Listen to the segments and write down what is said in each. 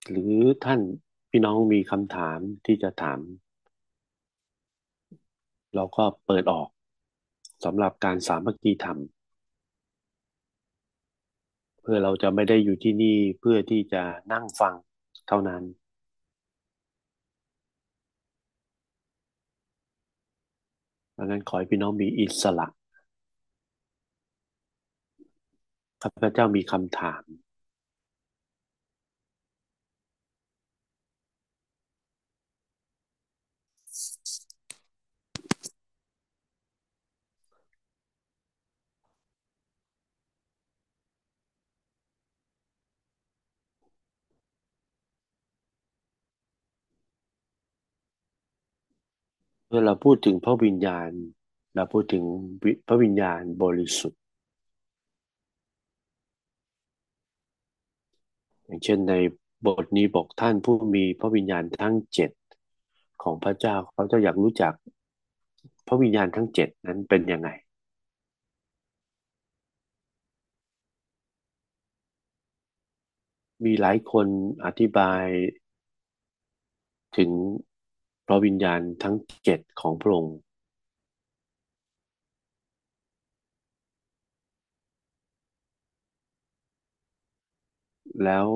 หรือท่านพี่น้องมีคำถามที่จะถามเราก็เปิดออกสำหรับการสามัคคีธรรมเพื่อเราจะไม่ได้อยู่ที่นี่เพื่อที่จะนั่งฟังเท่านั้นดังนั้นขอให้พี่น้องมีอิสระข้าพเจ้ามีคำถามเมื่อเราพูดถึงพระวิญญาณเราพูดถึงพระวิญญาณบริสุทธิ์อย่างเช่นในบทนี้บอกท่านผู้มีพระวิญญาณทั้งเจ็ดของพระเจ้าเขาจะอยากรู้จักพระวิญญาณทั้งเจ็ดนั้นเป็นยังไงมีหลายคนอธิบายถึงพระวิญญาณทั้งเจ็ดของพระองค์แล้ว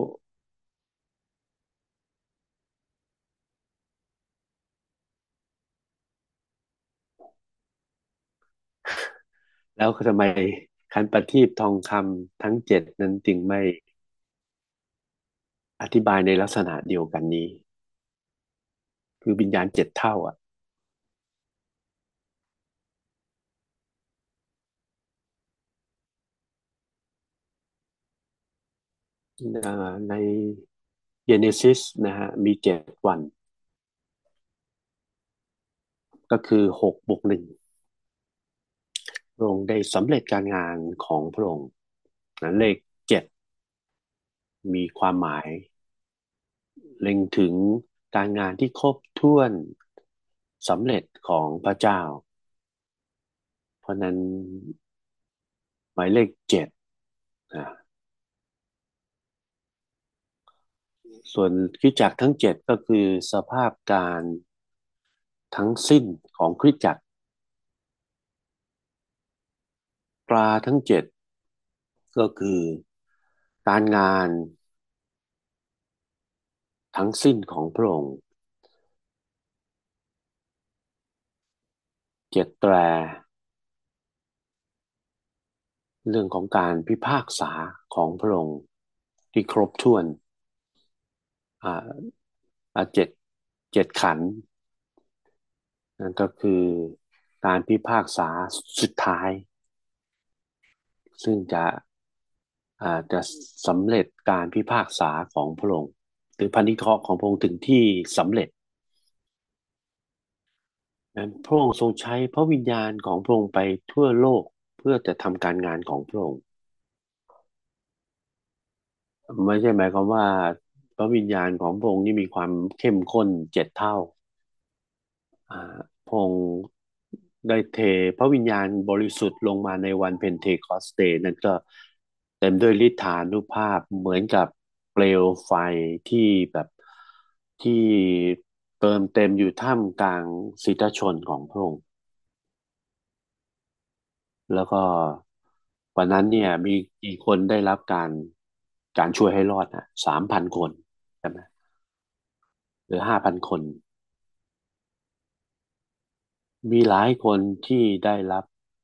แล้วทำไมขันธ์ประทีปทองคำทั้งเจ็ดนั้นจึงไม่อธิบายในลักษณะเดียวกันนี้คือวิญญาณเจ็ดเท่าอ่ะในเจเนซิสนะฮะมี7 วันก็คือ6+1พระองค์ได้สำเร็จการงานของพระองค์นะเลขเจ็ดมีความหมายเล็งถึงการงานที่ครบถ้วนสำเร็จของพระเจ้าเพราะนั้นหมายเลขเจ็ดนะส่วนคริสตจักรทั้งเจ็ดก็คือสภาพการทั้งสิ้นของคริสตจักรปลาทั้งเจ็ดก็คือการงานทั้งสิ้นของพระองค์เจ็ดแตรเรื่องของการพิพากษาของพระองค์ที่ครบถ้วนอ่าเจ็ดขันธ์นั่นก็คือการพิพากษาสุดท้ายซึ่งจะสำเร็จการพิพากษาของพระองค์หรือพันธิเคราะห์ของพระองค์ถึงที่สำเร็จนั้นพระองค์ทรงใช้พระวิญญาณของพระองค์ไปทั่วโลกเพื่อจะทำการงานของพระองค์ไม่ใช่หมายความว่าพระวิญญาณของพระองค์นี่มีความเข้มข้น7 เท่าอ่าพระองค์ได้เทพระวิญญาณบริสุทธิ์ลงมาในวันเพนเทคอสเตนั่นก็เต็มด้วยฤทธานุภาพเหมือนกับเปลวไฟที่แบบที่เติมเต็มอยู่ท่ามกลางสิทธชนของพระองค์แล้วก็วันนั้นเนี่ยมีกี่คนได้รับการช่วยให้รอดนะ3,000 คนใช่ไหมหรือ5,000 คนมีหลายคนที่ได้รับ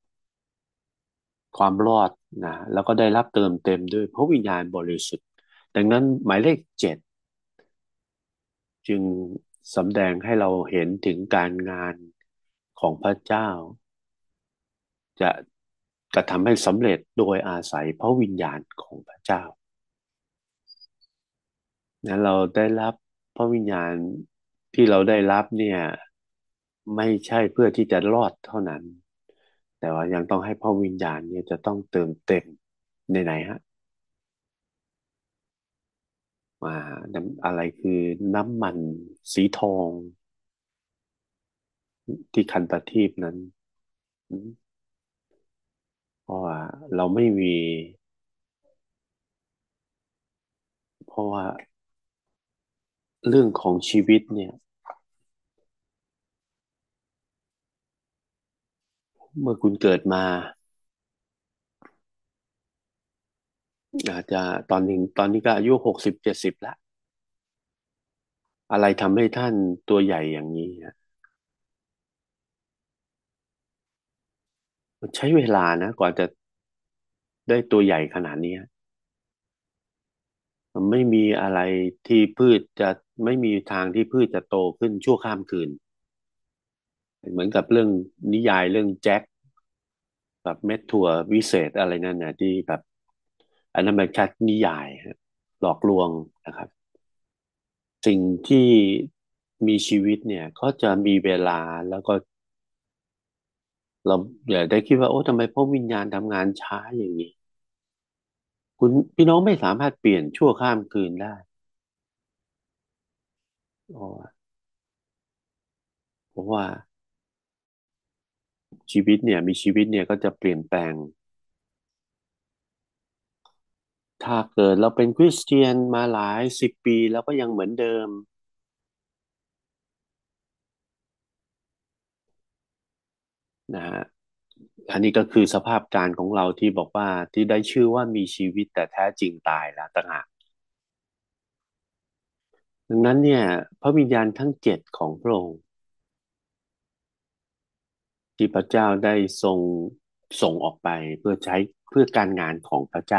ความรอดนะแล้วก็ได้รับเติมเต็มด้วยพระวิญญาณบริสุทธิ์ดังนั้นหมายเลขเจ็ดจึงสำแดงให้เราเห็นถึงการงานของพระเจ้าจะกระทำให้สำเร็จโดยอาศัยพระวิญญาณของพระเจ้านั้นเราได้รับพระวิญญาณที่เราได้รับเนี่ยไม่ใช่เพื่อที่จะรอดเท่านั้นแต่ว่ายังต้องให้พระวิญญาณเนี่ยจะต้องเติมเต็มในไหนฮะ อ่าอะไรคือน้ำมันสีทองที่คันประทีปนั้นอืมเพราะว่าเราไม่มีเพราะว่าเรื่องของชีวิตเนี่ยเมื่อคุณเกิดมาอาจจะตอนนี้ก็อายุ60-70แล้วอะไรทำให้ท่านตัวใหญ่อย่างนี้ฮะมันใช้เวลานะกว่าจะได้ตัวใหญ่ขนาดนี้มันไม่มีอะไรที่พืชจะไม่มีทางที่พืชจะโตขึ้นชั่วข้ามคืนเหมือนกับเรื่องนิยายเรื่องแจ็คแบบเม็ดถั่ววิเศษอะไรนั่นนะที่แบบอันนั้นมันแค่นิยายฮะหลอกลวงนะครับสิ่งที่มีชีวิตเนี่ยก็จะมีเวลาแล้วก็เราอย่าได้คิดว่าโอ้ทำไมพวกวิญญาณทำงานช้าอย่างนี้คุณพี่น้องไม่สามารถเปลี่ยนชั่วข้ามคืนได้อ๋อเพราะว่าชีวิตเนี่ยมีชีวิตเนี่ยก็จะเปลี่ยนแปลงถ้าเกิดเราเป็นคริสเตียนมาหลาย10 ปีแล้วก็ยังเหมือนเดิมนะฮะอันนี้ก็คือสภาพการของเราที่บอกว่าที่ได้ชื่อว่ามีชีวิตแต่แท้จริงตายแล้วต่างหากดังนั้นเนี่ยพระวิญญาณทั้ง7ของพระองค์ที่พระเจ้าได้ทรงส่งออกไปเพื่อใช้เพื่อการงานของพระเจ้า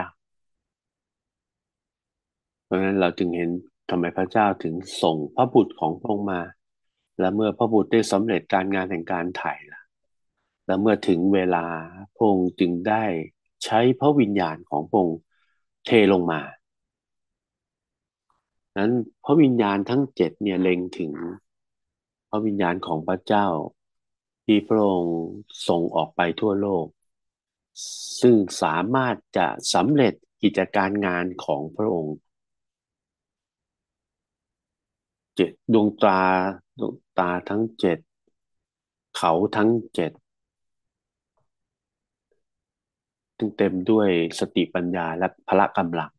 เพราะฉะนั้นเราจึงเห็นทำไมพระเจ้าถึงส่งพระบุตรของพระองค์มาและเมื่อพระบุตรได้สำเร็จการงานแห่งการไถ่ละและเมื่อถึงเวลาพระองค์จึงได้ใช้พระวิญญาณของพระองค์เทลงมานั้นพระวิญญาณทั้ง7เนี่ยเล็งถึงพระวิญญาณของพระเจ้าที่พระองค์ส่งออกไปทั่วโลกซึ่งสามารถจะสำเร็จกิจการงานของพระองค์ 7ดวงตาทั้ง7เขาทั้ง7ซึ่งเต็มด้วยสติปัญญาและพละกำลัง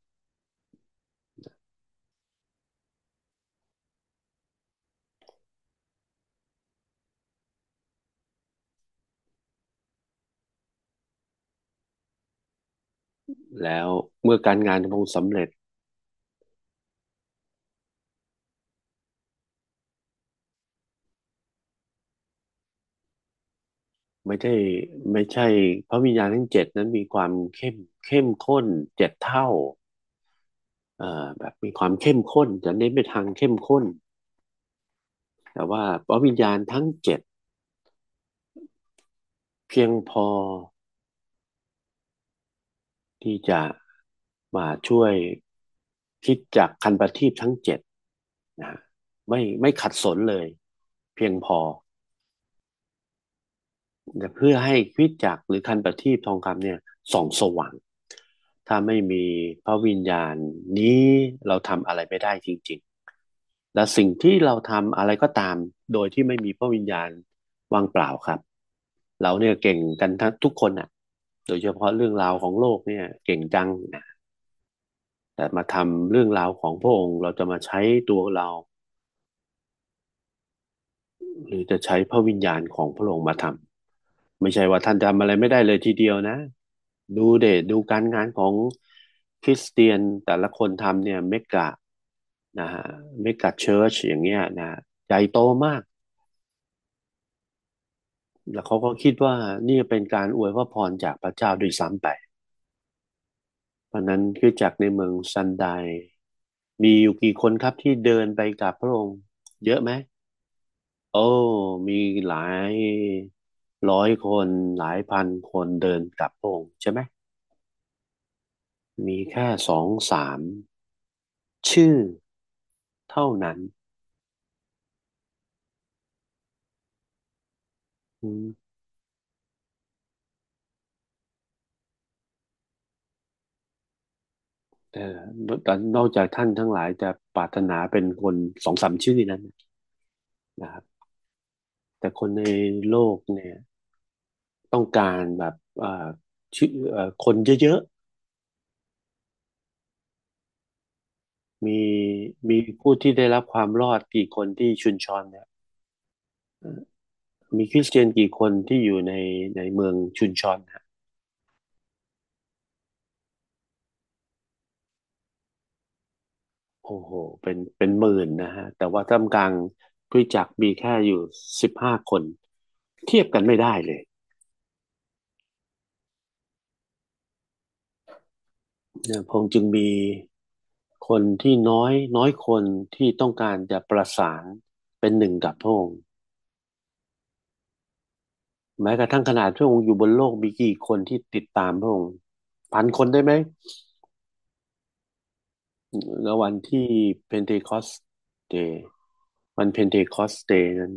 แล้วเมื่อการงานของพระองค์สำเร็จไม่ใช่ไม่ใช่พระวิญญาณทั้ง7นั้นมีความเข้มข้น7 เท่าแบบมีความเข้มข้นจะเน้นไปทางเข้มข้นแต่ว่าพระวิญญาณทั้ง7เพียงพอที่จะมาช่วยคิดจากคันประทีปทั้ง7นะไม่ขัดสนเลยเพียงพอแต่เพื่อให้คริสตจักรหรือคันประทีปทองคำเนี่ยส่องสว่างถ้าไม่มีพระวิญญาณนี้เราทำอะไรไม่ได้จริงๆและสิ่งที่เราทำอะไรก็ตามโดยที่ไม่มีพระวิญญาณว่างเปล่าครับเราเนี่ยเก่งกันทั้งทุกคนอ่ะโดยเฉพาะเรื่องราวของโลกเนี่ยเก่งจังนะแต่มาทำเรื่องราวของพระองค์เราจะมาใช้ตัวเรา หรือจะใช้พระวิญญาณของพระองค์มาทำไม่ใช่ว่าท่านทำอะไรไม่ได้เลยทีเดียวนะดูการงานของคริสเตียนแต่ละคนทำเนี่ยนะฮะเมกะเชิร์ชอย่างเงี้ยนะใหญ่โตมากแล้วเขาก็คิดว่านี่เป็นการอวยพระพรจากพระเจ้าด้วยซ้ำไปเพราะนั้นคริสตจักรในเมืองซันไดมีอยู่กี่คนครับที่เดินไปกับพระองค์เยอะไหม โอ้มีหลาย100 คนหลายพันคนเดินกลับพระองค์ใช่ไหมมีแค่2-3ชื่อเท่านั้นอืมแต่แต่นอกจากท่านทั้งหลายจะปรารถนาเป็นคน2-3ชื่อนั้นนะครับแต่คนในโลกเนี่ยต้องการแบบชื่อคนเยอะมีมีผู้ที่ได้รับความรอดกี่คนที่ชุนชอนเนี่ยมีคริสเตียนกี่คนที่อยู่ในเมืองชุนชอนฮะโอ้โหเป็นหมื่นนะฮะแต่ว่าท่ามกลางคริสตจักรมีแค่อยู่15 คนเทียบกันไม่ได้เลยเนี่ยพงษ์จึงมีคนที่น้อยคนที่ต้องการจะประสานเป็นหนึ่งกับพระองค์แม้กระทั่งขนาดพระองค์อยู่บนโลกมีกี่คนที่ติดตามพระองค์1,000 คนได้ไหม แล้ววันที่เพนเทคอสเดย์วันเพนเทคอสเดย์นั้น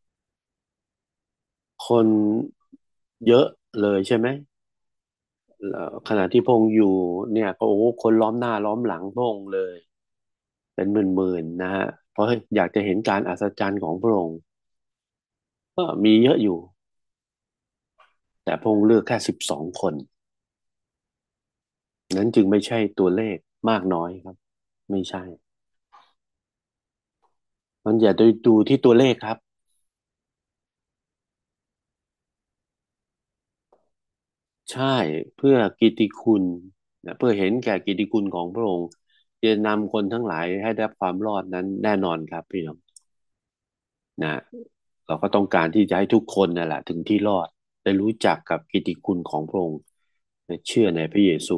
คนเยอะเลยใช่ไหมแล้วขณะที่พระองค์อยู่เนี่ยก็โอ้โหคนล้อมหน้าล้อมหลังพระองค์เลยเป็นหมื่นนะฮะเพราะอยากจะเห็นการอัศจรรย์ของพระองค์ก็มีเยอะอยู่แต่พระองค์เลือกแค่12 คนนั้นจึงไม่ใช่ตัวเลขมากน้อยครับไม่ใช่มันอย่าดูที่ตัวเลขครับ ใช่เพื่อกิตติคุณนะเพื่อเห็นแก่กิตติคุณของพระองค์จะนำคนทั้งหลายให้ได้รับความรอดนั้นแน่นอนครับพี่น้องนะเราก็ต้องการที่จะให้ทุกคนนั่นแหละถึงที่รอดได้รู้จักกับกิตติคุณของพระองค์และเชื่อในพระเยซู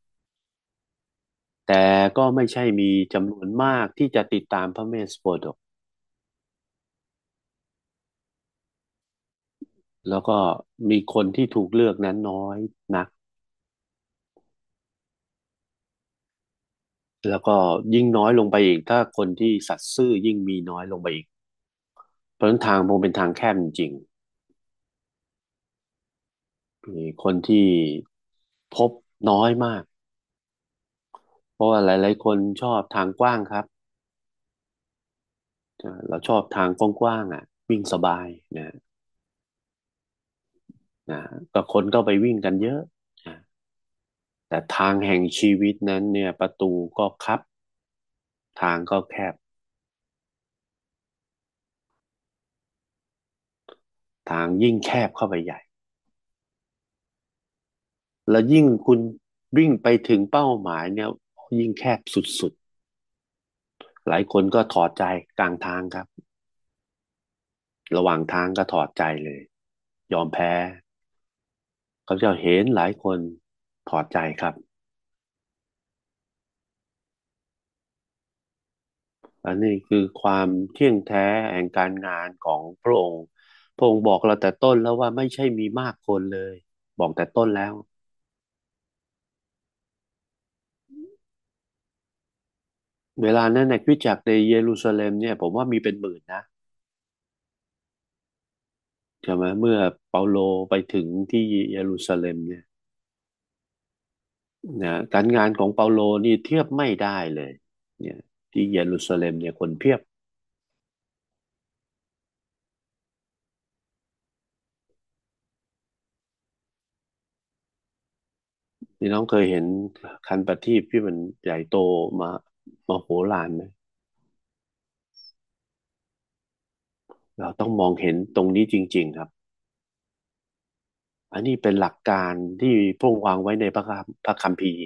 แต่ก็ไม่ใช่มีจำนวนมากที่จะติดตามพระเมสโปรดกแล้วก็มีคนที่ถูกเลือกนั้นน้อยนักแล้วก็ยิ่งน้อยลงไปอีกถ้าคนที่สัตย์ซื่อยิ่งมีน้อยลงไปอีก เพราะฉะนั้นทางคงเป็นทางแคบจริงๆมีคนที่พบน้อยมากเพราะว่าหลายๆคนชอบทางกว้างครับเราชอบทางกว้างๆอ่ะวิ่งสบายนะนะก็คนก็ไปวิ่งกันเยอะนะแต่ทางแห่งชีวิตนั้นเนี่ยประตูก็คับทางก็แคบทางยิ่งแคบเข้าไปใหญ่แล้วยิ่งคุณวิ่งไปถึงเป้าหมายเนี่ยยิ่งแคบสุดๆหลายคนก็ถอดใจกลางทางครับระหว่างทางก็ถอดใจเลยยอมแพ้ เขาจะเห็นหลายคนถอดใจครับอันนี้คือความเที่ยงแท้แห่งการงานของพระองค์พระองค์บอกเราแต่ต้นแล้วว่าไม่ใช่มีมากคนเลยบอกแต่ต้นแล้วเวลานั้นในคริสตจักรในเยรูซาเล็มเนี่ยผมว่ามีเป็นหมื่นนะใช่ไหมเมื่อเปาโลไปถึงที่เยรูซาเล็มเนี่ยนะการงานของเปาโลนี่เทียบไม่ได้เลยเนี่ยที่เยรูซาเล็มเนี่ยคนเพียบพี่น้องเคยเห็นคันประทีปที่มันใหญ่โตมามโหฬารไหม เราต้องมองเห็นตรงนี้จริงๆครับ อันนี้เป็นหลักการที่พระองค์วางไว้ในพระคัมภีร์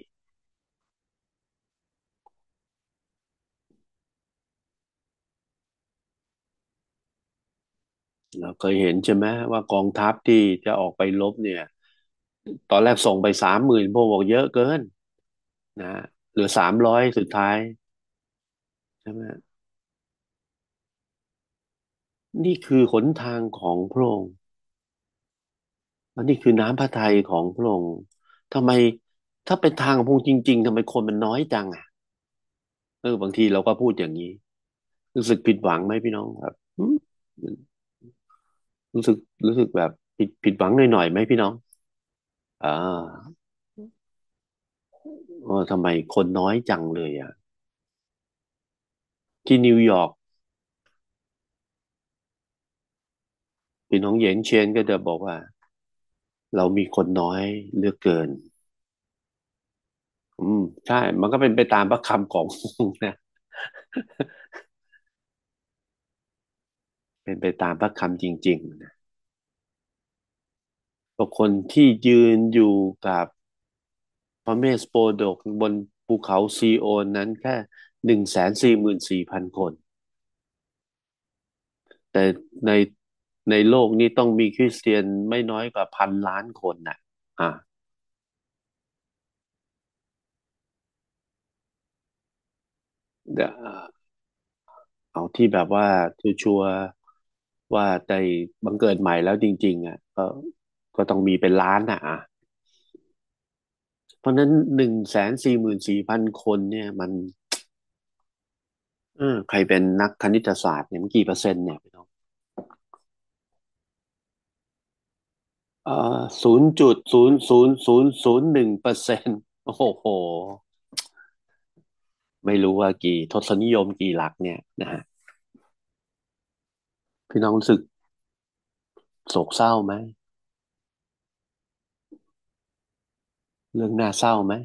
เราเคยเห็นใช่ไหมว่ากองทัพที่จะออกไปรบเนี่ยตอนแรกส่งไป30,000พระองค์บอกเยอะเกินนะเหลือ300สุดท้ายใช่ไหมนี่คือหนทางของพระองค์อันนี้คือน้ำพระทัยของพระองค์ทำไมถ้าเป็นทางของพระองค์จริงๆทำไมคนมันน้อยจังอ่ะบางทีเราก็พูดอย่างนี้รู้สึกผิดหวังไหมพี่น้องครับรู้สึกรู้สึกแบบผิดหวังหน่อยๆไหมพี่น้องอ่าทำไมคนน้อยจังเลยอ่ะที่นิวยอร์กพี่น้องเหยนเชียนก็จะบอกว่าเรามีคนน้อยเหลือกเกินอืมใช่มันก็เป็นไปตามพระคำของพระองค์นะเป็นไปตามพระคำจริงๆนะบางคนที่ยืนอยู่กับพระเมสโปรดกบนภูเขาซีโอนนั้นแค่144,000 คนแต่ในในโลกนี้ต้องมีคริสเตียนไม่น้อยกว่า1,000,000,000 คนน่ะอ่ะเดี๋ยวเอาที่แบบว่าชัวร์ๆว่าได้บังเกิดใหม่แล้วจริงๆอ่ะก็ต้องมีเป็นล้านอ่ะเพราะฉะนั้น144,000 คนเนี่ยมันใครเป็นนักคณิตศาสตร์เนี่ยมันกี่เปอร์เซ็นต์เนี่ยพี่น้อง0.0001%โอ้โหไม่รู้ว่ากี่ทศนิยมกี่หลักเนี่ยนะฮะพี่น้องรู้สึกโศกเศร้าไหมเรื่องน่าเศร้าไหม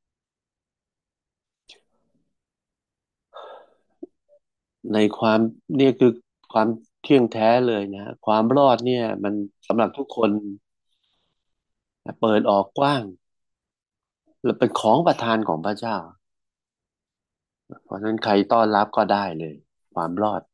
ในความเนี่ยคือความเที่ยงแท้เลยนะความรอดเนี่ยมันสำหรับทุกคนเปิดออกกว้างและเป็นของประทานของพระเจ้าเพราะฉะนั้นใครต้อนรับก็ได้เลยความรอด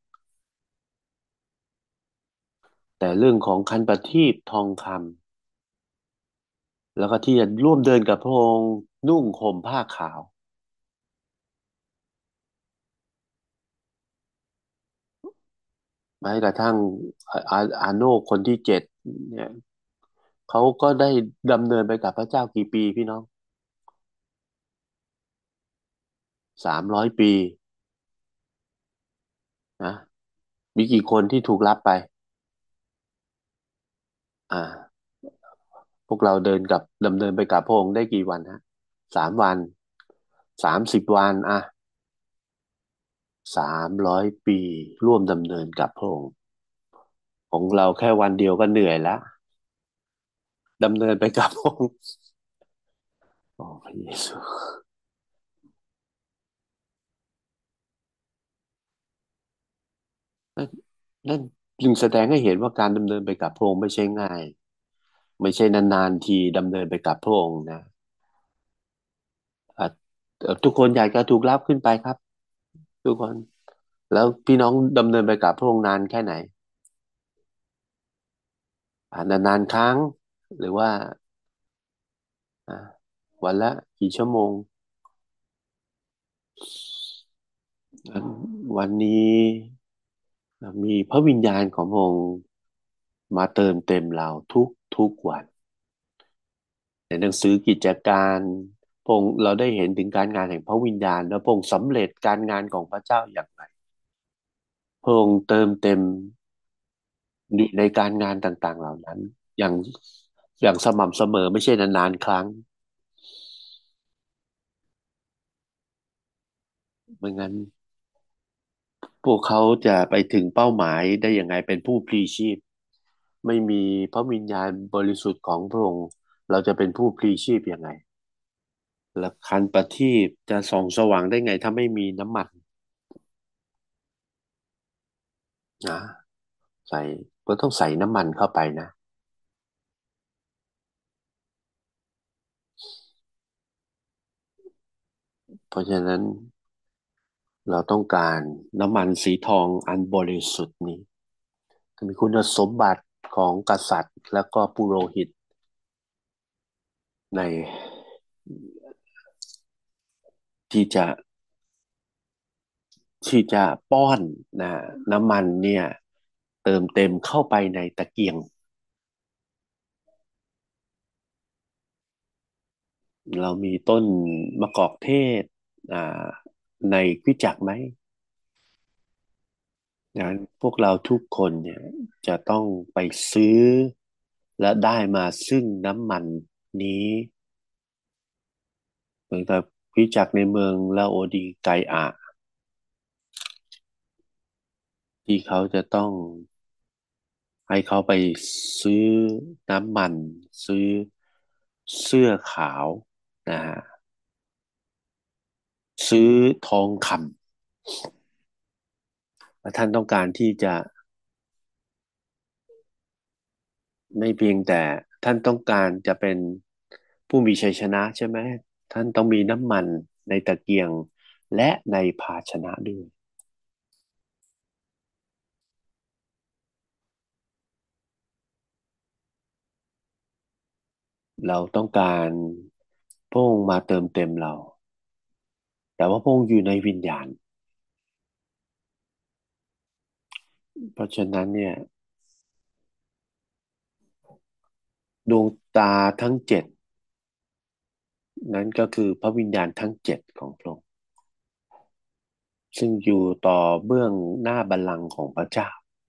แต่เรื่องของคันประทีปทองคำแล้วก็ที่จะร่วมเดินกับพระองค์นุ่งห่มผ้าขาวแม้กระทั่งอาโนคนที่7เนี่ยเขาก็ได้ดำเนินไปกับพระเจ้ากี่ปีพี่น้อง300 ปีนะมีกี่คนที่ถูกรับไปอ่า พวกเราเดินกับดำเนินไปกับพระองค์ได้กี่วันฮะ3 วัน30 วันอ่ะ300 ปีร่วมดำเนินกับพระองค์ของเราแค่วันเดียวก็เหนื่อยแล้วดำเนินไปกับพระองค์โอ้พระเยซูนั่นนั่นจึงแสดงให้เห็นว่าการดำเนินไปกับพระองค์ไม่ใช่ง่ายไม่ใช่นานๆทีดำเนินไปกับพระองค์นะอ่ะทุกคนอยากจะถูกรับขึ้นไปครับทุกคนแล้วพี่น้องดำเนินไปกับพระองค์นานแค่ไหนนานๆครั้งหรือว่า อ่ะวันละกี่ชั่วโมงวันนี้มีพระวิญญาณของพระองค์มาเติมเต็มเราทุกวันในหนังสือกิจการพระองค์เราได้เห็นถึงการงานแห่งพระวิญญาณและพระองค์สำเร็จการงานของพระเจ้าอย่างไรพระองค์เติมเต็มอยู่ในการงานต่างๆเหล่านั้นอย่างอย่างสม่ำเสมอไม่ใช่นานๆครั้งไม่งั้นพวกเขาจะไปถึงเป้าหมายได้ยังไงเป็นผู้พลีชีพ ไม่มีพระวิญญาณบริสุทธิ์ของพระองค์เราจะเป็นผู้พลีชีพยังไงและคันประทีปจะส่องสว่างได้ไงถ้าไม่มีน้ำมันนะใส่ก็ต้องใส่น้ำมันเข้าไปนะเพราะฉะนั้นเราต้องการน้ำมันสีทองอันบริสุทธิ์นี้มีคุณสมบัติของกษัตริย์และก็ปุโรหิตในที่จะป้อนนะน้ำมันเนี่ยเติมเต็มเข้าไปในตะเกียง เรามีต้นมะกอกเทศอ่าในคริสตจักรไหมงั้นพวกเราทุกคนเนี่ยจะต้องไปซื้อและได้มาซึ่งน้ำมันนี้เหมือนกับคริสตจักรในเมืองลาโอดีไกอาที่เขาจะต้องให้เขาไปซื้อน้ำมันซื้อเสื้อขาวนะฮะซื้อทองคำท่านต้องการที่จะไม่เพียงแต่ท่านต้องการจะเป็นผู้มีชัยชนะใช่ไหมท่านต้องมีน้ำมันในตะเกียงและในภาชนะด้วยเราต้องการพระองค์มาเติมเต็มเราแต่ว่าพระองค์อยู่ในวิญญาณเพราะฉะนั้นเนี่ยดวงตาทั้งเจ็ดนั้นก็คือพระวิญญาณทั้งเจ็ดของพระองค์ซึ่งอยู่ต่อเบื้องหน้าบัลลังก์ของพระเจ้า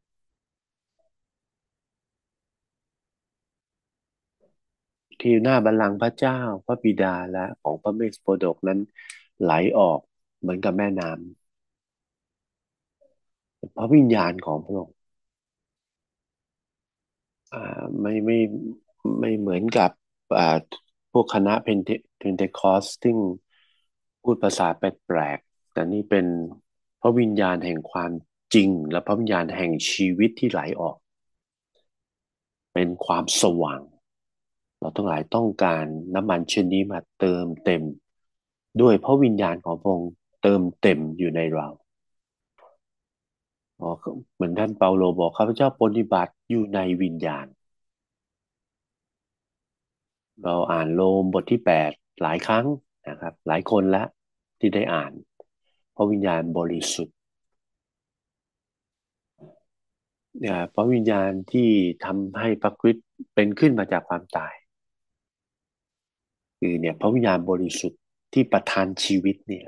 ที่หน้าบัลลังก์พระเจ้าพระบิดาและของพระเมสโปดกนั้นไหลออกเหมือนกับแม่น้ำพระวิญญาณของพระองค์ไม่เหมือนกับอ่าพวกคณะเพนเทคอสซึ่งพูดภาษาแปลกๆแต่นี่เป็นพระวิญญาณแห่งความจริงและพระวิญญาณแห่งชีวิตที่ไหลออกเป็นความสว่างเราทั้งหลายต้องการน้ำมันชนนี้มาเติมเต็มด้วยพระวิญญาณของพระองค์เติมเต็มอยู่ในเรา อ๋อเหมือนท่านเปาโลบอกข้าพเจ้าปฏิบัติอยู่ในวิญญาณเราอ่านโรมบทที่8หลายครั้งนะครับหลายคนแล้วที่ได้อ่านพระวิญญาณบริสุทธิ์เนี่ยพระวิญญาณที่ทำให้พระคริสต์เป็นขึ้นมาจากความตายคือเนี่ยพระวิญญาณบริสุทธิ์ที่ประทานชีวิตเนี่ย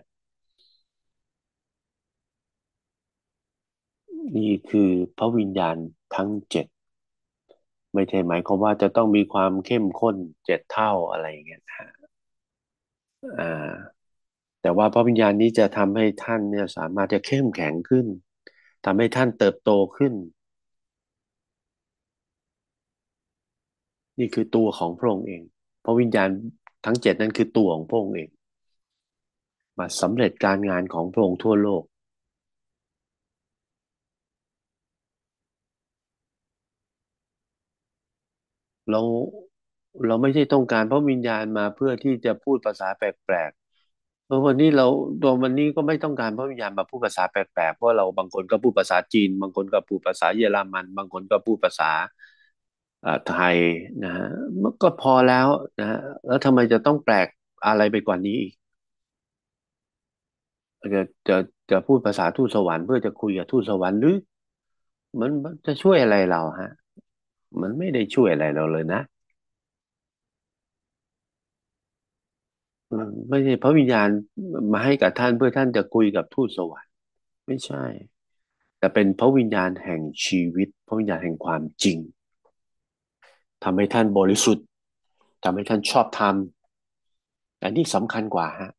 นี่คือพระวิญญาณทั้งเจ็ดไม่ใช่หมายความว่าจะต้องมีความเข้มข้น7 เท่าอะไรอย่างเงี้ยนะฮะอ่า แต่ว่าพระวิญญาณนี้จะทำให้ท่านเนี่ยสามารถจะเข้มแข็งขึ้นทำให้ท่านเติบโตขึ้นนี่คือตัวของพระองค์เองพระวิญญาณทั้ง7นั้นคือตัวของพระองค์เองมาสำเร็จการงานของพระองค์ทั่วโลกเราเราไม่ใช่ต้องการพระวิญญาณมาเพื่อที่จะพูดภาษาแปลกๆเพราะวันนี้เราตัววันนี้ก็ไม่ต้องการพระวิญญาณมาพูดภาษาแปลกๆเพราะเราบางคนก็พูดภาษาจีนบางคนก็พูดภาษาเยอรมันบางคนก็พูดภาษา ไทยนะฮะมันก็พอแล้วนะฮะแล้วทำไมจะต้องแปลกอะไรไปกว่านี้อีกจะจะจะพูดภาษาทูตสวรรค์เพื่อจะคุยกับทูตสวรรค์หรือมันจะช่วยอะไรเราฮะมันไม่ได้ช่วยอะไรเราเลยนะไม่ใช่พระวิญญาณมาให้กับท่านเพื่อท่านจะคุยกับทูตสวรรค์ไม่ใช่แต่เป็นพระวิญญาณแห่งชีวิตพระวิญญาณแห่งความจริงทำให้ท่านบริสุทธิ์ทำให้ท่านชอบธรรมอันนี้สำคัญกว่าฮะ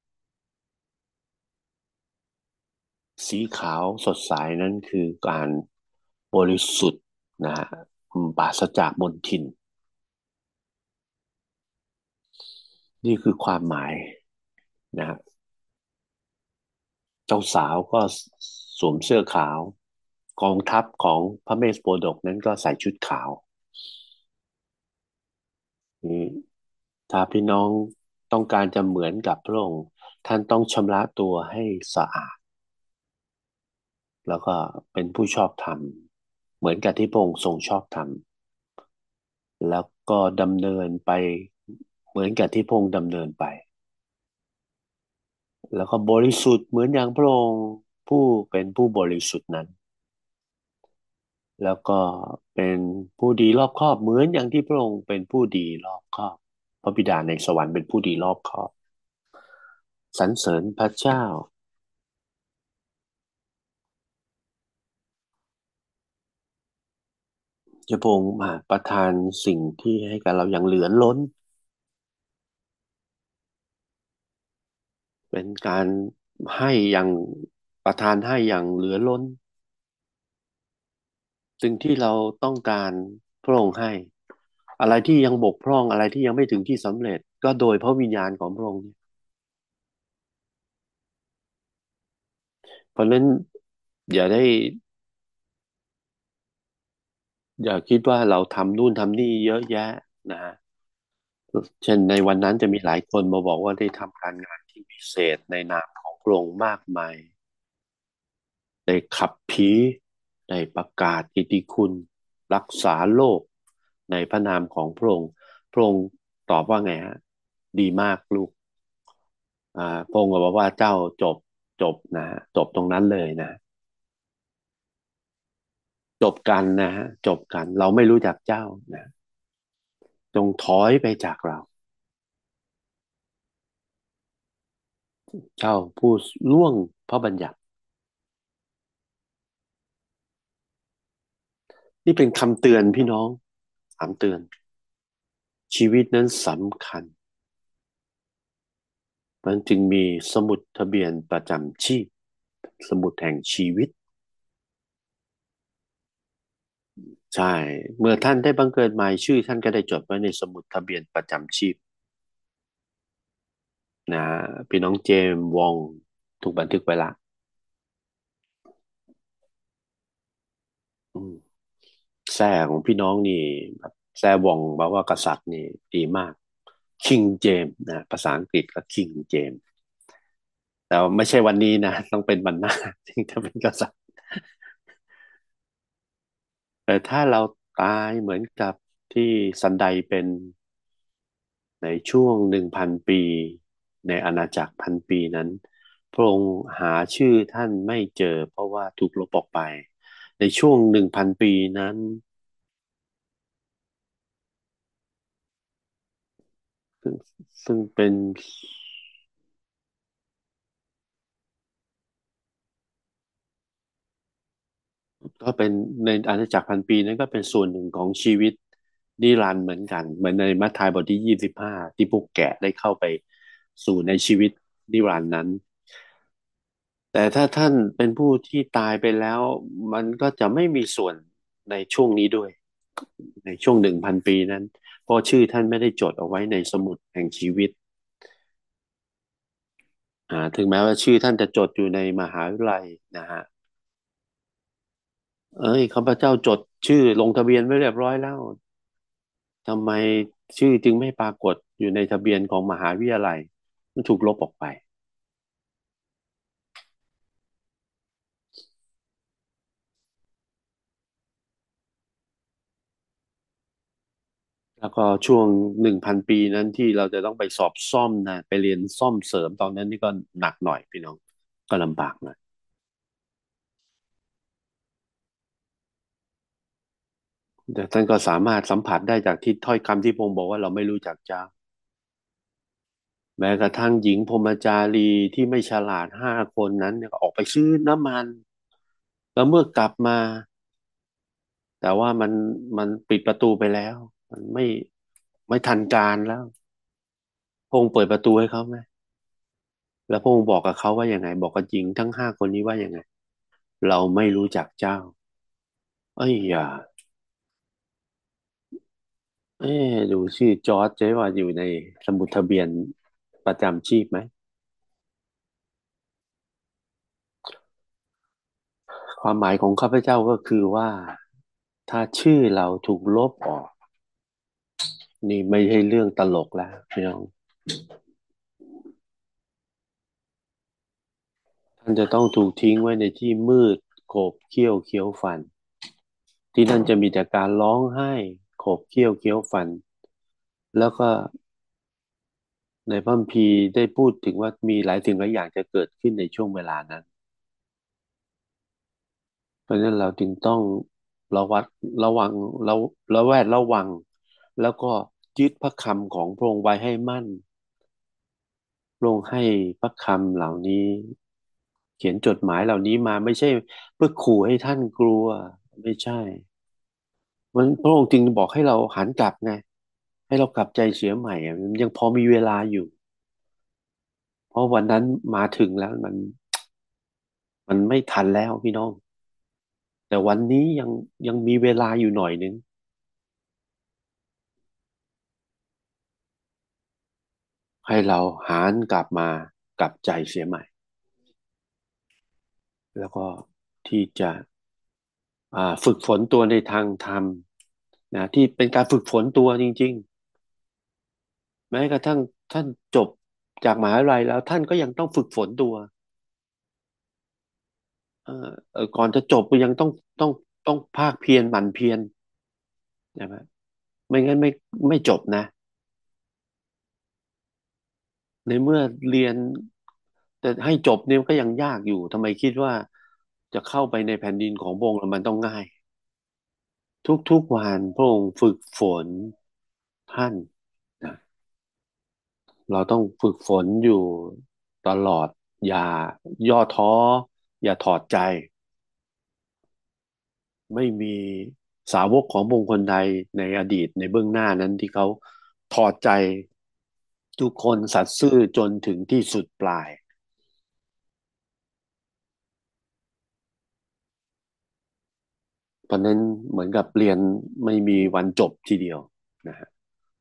สีขาวสดใสนั้นคือการบริสุทธิ์นะฮะปราศจากมลทินนี่คือความหมายนะฮะเจ้าสาวก็สวมเสื้อขาวกองทัพของพระเมสโปดกนั้นก็ใส่ชุดขาวนี่ถ้าพี่น้องต้องการจะเหมือนกับพระองค์ท่านต้องชำระตัวให้สะอาดแล้วก็เป็นผู้ชอบธรรมเหมือนกับที่พระองค์ทรงชอบธรรมแล้วก็ดำเนินไปเหมือนกับที่พระองค์ดำเนินไป แล้วก็บริสุทธิ์เหมือนอย่างพระองค์ผู้เป็นผู้บริสุทธิ์นั้นแล้วก็เป็นผู้ดีรอบคอบเหมือนอย่างที่พระองค์เป็นผู้ดีรอบคอบพระบิดาในสวรรค์เป็นผู้ดีรอบคอบสรรเสริญพระเจ้าจะพระองค์มาประทานสิ่งที่ให้กับเราอย่างเหลือล้นเป็นการให้อย่างประทานให้อย่างเหลือล้นสิ่งที่เราต้องการพระองค์ให้อะไรที่ยังบกพร่องอะไรที่ยังไม่ถึงที่สำเร็จก็โดยพระวิญญาณของพระองค์ เพราะฉะนั้นอย่าได้อย่าคิดว่าเราทำนู่นทำนี่เยอะแยะนะฮะเช่นในวันนั้นจะมีหลายคนมาบอกว่าได้ทำการงานที่พิเศษในนามของพระองค์มากมายได้ขับผีได้ประกาศกิตติคุณรักษาโลกในพระนามของพระองค์พระองค์ตอบว่าไงฮะดีมากลูกพระองค์ก็บอกว่าเจ้าจบจบนะฮะจบตรงนั้นเลยนะจบกันนะฮะจบกันเราไม่รู้จักเจ้านะจงถอยไปจากเรา เจ้าผู้ล่วงพระบัญญัตินี่เป็นคำเตือนพี่น้องคำเตือนชีวิตนั้นสำคัญมันจึงมีสมุดทะเบียนประจำชีพสมุดแห่งชีวิตใช่เมื่อท่านได้บังเกิดใหม่ชื่อท่านก็ได้จดไว้ในสมุดทะเบียนประจำชีพนะพี่น้องเจมส์วองถูกบันทึกไว้ละอืมแท้ของพี่น้องนี่แบบแท้วองแปลว่ากษัตริย์นี่ดีมากคิงเจมส์นะภาษาอังกฤษก็คิงเจมส์ แต่ว่าไม่ใช่วันนี้นะต้องเป็นวันหน้าถึงจะเป็นกษัตริย์แต่ถ้าเราตายเหมือนกับที่ซันไดเป็นในช่วง1,000 ปีในอาณาจักรพันปีนั้นพระองค์หาชื่อท่านไม่เจอเพราะว่าถูกลบออกไปในช่วง1,000 ปีนั้นซึ่งซึ่งเป็น ก็เป็นในอาณาจักรพันปีนั้นก็เป็นส่วนหนึ่งของชีวิตนิรันดร์เหมือนกันเหมือนในมัทธิวบทที่25ที่พวกแกะได้เข้าไปสู่ในชีวิตนิรันดร์นั้นแต่ถ้าท่านเป็นผู้ที่ตายไปแล้วมันก็จะไม่มีส่วนในช่วงนี้ด้วยในช่วง1,000 ปีนั้นเพราะชื่อท่านไม่ได้จดเอาไว้ในสมุดแห่งชีวิตถึงแม้ว่าชื่อท่านจะจดอยู่ในมหาวิทยาลัยนะฮะเอ้ยข้าพเจ้าจดชื่อลงทะเบียนไว้เรียบร้อยแล้ว ทำไมชื่อจึงไม่ปรากฏอยู่ในทะเบียนของมหาวิทยาลัยมันถูกลบออกไปแล้วก็ช่วง1,000 ปีนั้นที่เราจะต้องไปสอบซ่อมนะไปเรียนซ่อมเสริมตอนนั้นนี่ก็หนักหน่อยพี่น้องก็ลำบากหน่อยแต่ท่านก็สามารถสัมผัสได้จากที่ถ้อยคำที่พระองค์บอกว่าเราไม่รู้จักเจ้าแม้กระทั่งหญิงพรหมจารีที่ไม่ฉลาด5 คนนั้นเนี่ยก็ออกไปซื้อน้ำมันแล้วเมื่อกลับมาแต่ว่ามันปิดประตูไปแล้วมันไม่ทันการแล้ว พระองค์เปิดประตูให้เขาไหมแล้วพระองค์บอกกับเขาว่ายังไงบอกกับหญิงทั้ง5 คนนี้ว่ายังไงเราไม่รู้จักเจ้าเอ้ยอย่าเอ๊ะดูชื่อจอร์จเจ๊ว่าอยู่ในสมุดทะเบียนประจำชีพไหมความหมายของข้าพเจ้าก็คือว่าถ้าชื่อเราถูกลบออกนี่ไม่ใช่เรื่องตลกแล้วพี่น้องท่านจะต้องถูกทิ้งไว้ในที่มืดโขบเขี้ยวเคี้ยวฟันที่นั่นจะมีแต่การร้องไห้โขบเขี้ยวเคี้ยวฟันแล้วก็ ในพระคัมภีร์ได้พูดถึงว่ามีหลายสิ่งหลายอย่างจะเกิดขึ้นในช่วงเวลานั้นเพราะฉะนั้นเราจึงต้องระวัดระวังระแวดระวังแล้วก็ยึดพระคำของพระองค์ไว้ให้มั่นพระองค์ให้พระคำเหล่านี้เขียนจดหมายเหล่านี้มาไม่ใช่เพื่อขู่ให้ท่านกลัวไม่ใช่มันพระองค์จึงบอกให้เราหันกลับไงให้เรากลับใจเสียใหม่อะมันยังพอมีเวลาอยู่เพราะวันนั้นมาถึงแล้วมันไม่ทันแล้วพี่น้อง แต่วันนี้ยังมีเวลาอยู่หน่อยนึงให้เราหารกลับมากลับใจเสียใหม่แล้วก็ที่จะฝึกฝนตัวในทางธรรมนะที่เป็นการฝึกฝนตัวจริงๆแม้กระทั่งท่านจบจากมหาวิทยาลัยแล้วท่านก็ยังต้องฝึกฝนตัวเอ่อก่อนจะจบก็ยังต้องต้องภาคเพียรหมั่นเพียรใช่ไหมไม่งั้นไม่จบนะในเมื่อเรียนแต่ให้จบเนี่ยก็ยังยากอยู่ทำไมคิดว่าจะเข้าไปในแผ่นดินของพระองค์แล้วมันต้องง่ายทุกๆวันพระองค์ฝึกฝนท่านนะ เราต้องฝึกฝนอยู่ตลอดอย่าย่อท้ออย่าถอดใจไม่มีสาวกของบุคคลใดในอดีตในเบื้องหน้านั้นที่เขาถอดใจทุกคนสัตย์ซื่อจนถึงที่สุดปลายเพราะนั้นเหมือนกับเรียนไม่มีวันจบทีเดียวนะฮะ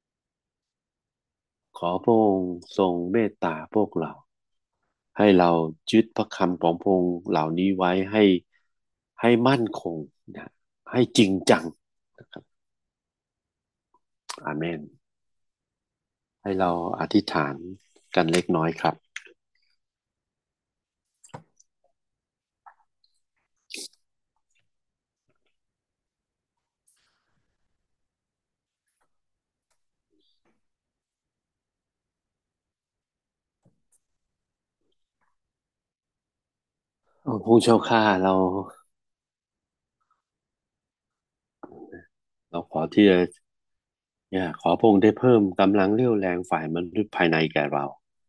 ขอพระองค์ทรงเมตตาพวกเราให้เรายึดพระคำของพระองค์เหล่านี้ไว้ให้มั่นคงนะให้จริงจังนะครับอาเมน ให้เราอธิษฐานกันเล็กน้อยครับโอ้ผู้เจ้าข้าเราขอที่จะเนี่ยขอพระองค์ได้เพิ่มกำลังเรี่ยวแรงฝ่ายมนุษย์ภายในแก่เรา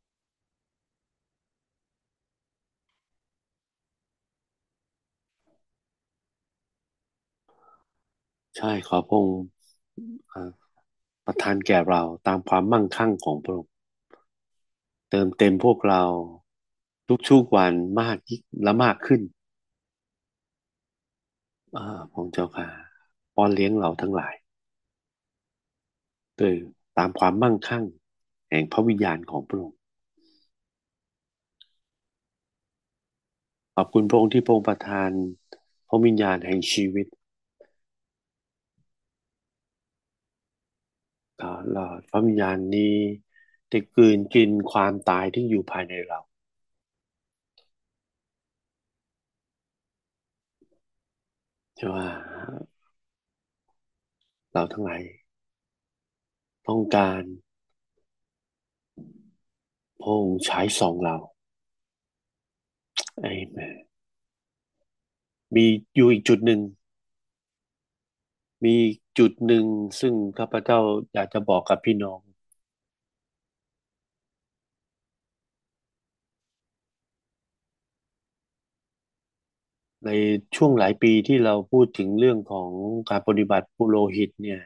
ใช่ขอพระองค์อ่าประทานแก่เราตามความมั่งคั่งของพระองค์เติมเต็มพวกเราทุกๆวันมากยิ่งและมากขึ้นพระองค์เจ้าค่ะป้อนเลี้ยงเราทั้งหลายด้วยตามความมั่งคั่งแห่งพระวิญญาณของพระองค์ขอบคุณพระองค์ที่พระองค์ประทานพระวิญญาณแห่งชีวิต หลอดพระวิญญาณนี้ได้กลืนกินความตายที่อยู่ภายในเราใช่ว่าเราทั้งหลายต้องการพระองค์ใช้ส่องเราไอ้แม่มีอยู่อีกจุดหนึ่งมีจุดหนึ่งซึ่งข้าพเจ้าอยากจะบอกกับพี่น้องในช่วงหลายปีที่เราพูดถึงเรื่องของการปฏิบัติปุโรหิตเนี่ย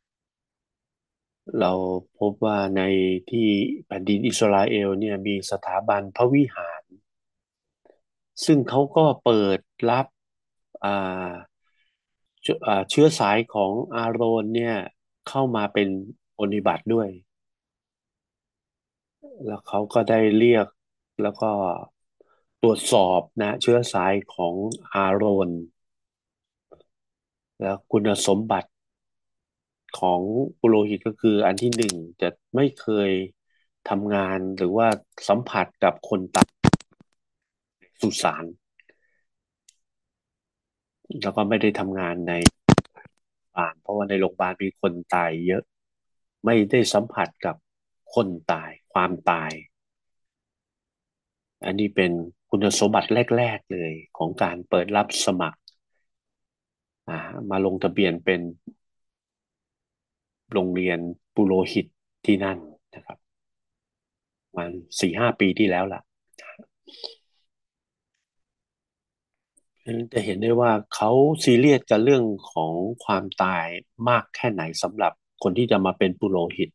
เราพบว่าในที่แผ่นดินอิสราเอลเนี่ยมีสถาบันพระวิหาร ซึ่งเขาก็เปิดรับอ่าเชื้อสายของอาโรนเนี่ยเข้ามาเป็นปฏิบัติด้วยแล้วเขาก็ได้เรียกแล้วก็ตรวจสอบนะเชื้อสายของอาโรนแล้วคุณสมบัติของปุโรหิตก็คืออันที่หนึ่งจะไม่เคยทำงานหรือว่าสัมผัสกับคนตายสุสานแล้วก็ไม่ได้ทำงานในโรงพยาบาลเพราะว่าในโรงพยาบาลมีคนตายเยอะ ไม่ได้สัมผัสกับคนตายความตายอันนี้เป็นคุณสมบัติแรกๆเลยของการเปิดรับสมัครอ่ามาลงทะเบียนเป็นโรงเรียนปุโรหิตที่นั่นนะครับประมาณ4-5 ปีที่แล้วล่ะจะเห็นได้ว่าเขาซีเรียสกับเรื่องของความตายมากแค่ไหนสำหรับคนที่จะมาเป็นปุโรหิต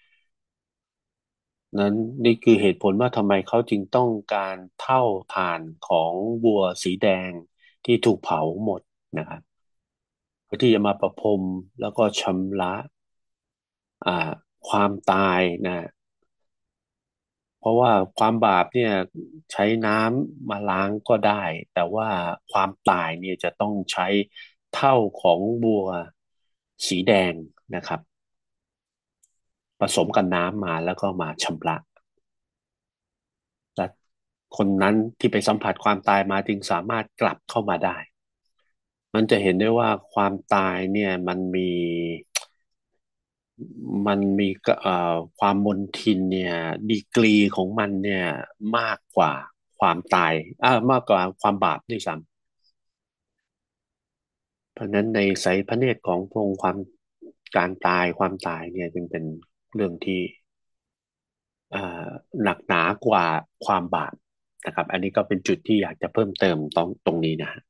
นั้นนี่คือเหตุผลว่าทำไมเขาจึงต้องการเท่าฐานของวัวสีแดงที่ถูกเผาหมดนะครับ เพื่อที่จะมาประพรมแล้วก็ชำระอ่าความตายนะเพราะว่าความบาปเนี่ยใช้น้ำมาล้างก็ได้แต่ว่าความตายเนี่ยจะต้องใช้เท่าของบัวสีแดงนะครับผสมกับน้ำมาแล้วก็มาชำระและคนนั้นที่ไปสัมผัสความตายมาจึงสามารถกลับเข้ามาได้มันจะเห็นได้ว่าความตายเนี่ยมันมีความมนทินเนี่ยดีกรีของมันเนี่ยมากกว่าความตายมากกว่าความบาปด้วยซ้ำเพราะฉะนั้นในไสยพระเนตรของพระองค์การตายความตายเนี่ยจึงเป็นเรื่องที่เอ่อหนักหนากว่าความบาปนะครับอันนี้ก็เป็นจุดที่อยากจะเพิ่มเติมตรงนี้นะฮะ